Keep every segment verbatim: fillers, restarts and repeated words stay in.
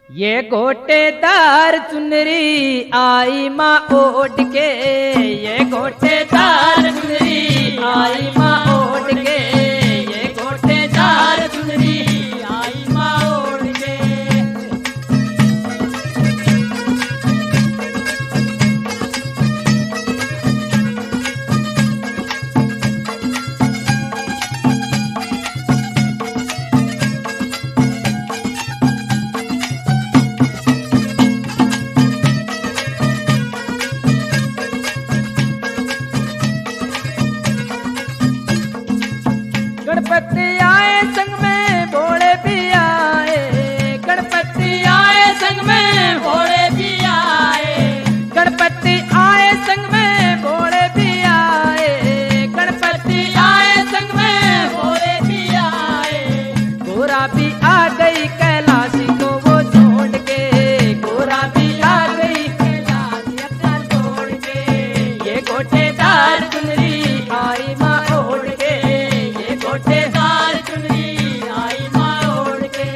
ये गोटेदार चुनरी आई माँ ओढ़ के, ये गोटेदार चुनरी आई माँ ओढ़ के, ये गोटेदार चुनरी आई माँ ओढ़ के। गणपति आए संग में भोले भी आए, गणपति आए संग में भोले भी आए, गणपति आए संग में भोले भी आए, गणपति आए संग में भोले भी आए। गोरा भी आ गई कैलाशी को वो छोड़ के, गोरा भी आ गई कैलाशी अपना छोड़ के, ये गोटेदार चुनरी आई माँ ओढ़ के, ये गोटेदार चुनरी आई माँ ओढ़ के।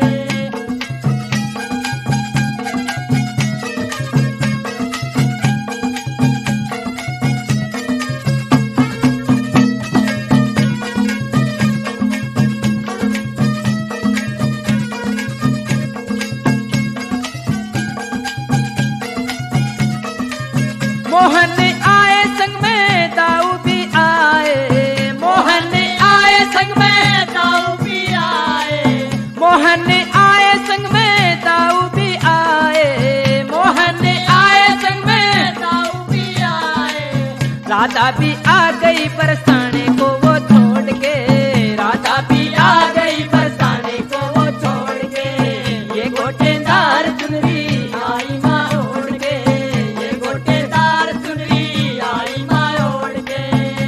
मोहन आए संग में दाऊ भी आए, मोहन आए संग में दाऊ भी आए, मोहन आए संग में दाऊ भी आए, मोहन आए संग में दाऊ भी आए। राधा भी आ गई बरसाने को वो छोड़ के, राधा भी आ गई बरसाने को वो छोड़ के, ये गोटेदार चुनरी आई माँ ओढ़ के, ये गोटेदार चुनरी आई माँ ओढ़ के।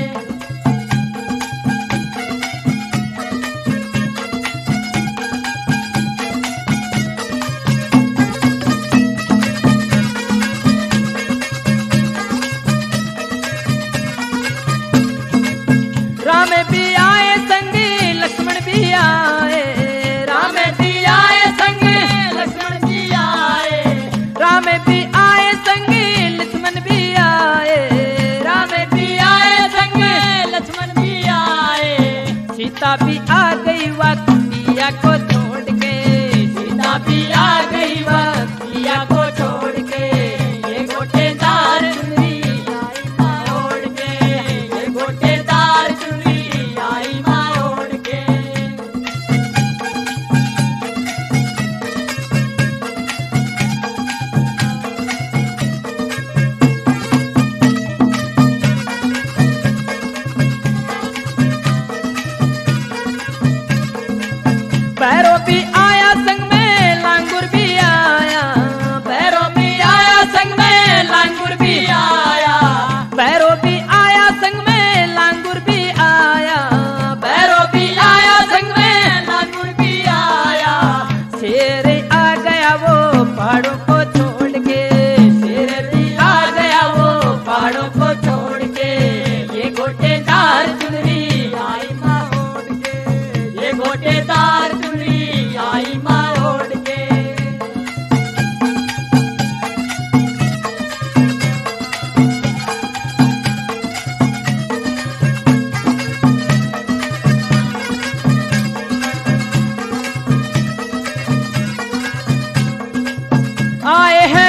राम भी आए संग लक्ष्मण भी आए, राम भी आए संग लक्ष्मण भी आए, राम भी आए संग लक्ष्मण भी आए, राम भी आए संग लक्ष्मण भी आए। सीता भी आ गई वह कुटिया को छोड़ के, सीता भी आ गई वह कुटिया को छोड़ के, ये गोटेदार चुनरी आई माँ ओढ़ के, ये गोटेदार चुनरी आई माँ ओढ़ के। भैरो भी आया संग में लांगुर भी आया, भैरो भी आया संग में लांगुर भी आया, भैरो भी आया संग में लांगुर भी आया, भैरो भी आया संग में लांगुर भी आया। शेर आ गया वो पहाड़ों को छोड़ के, शेर भी आ गया वो पहाड़ों को छोड़ के, ये गोटेदार चुनरी आई माँ ओढ़ के, ये गोटेदार चुनरी आई माँ ओढ़ के। आए हैं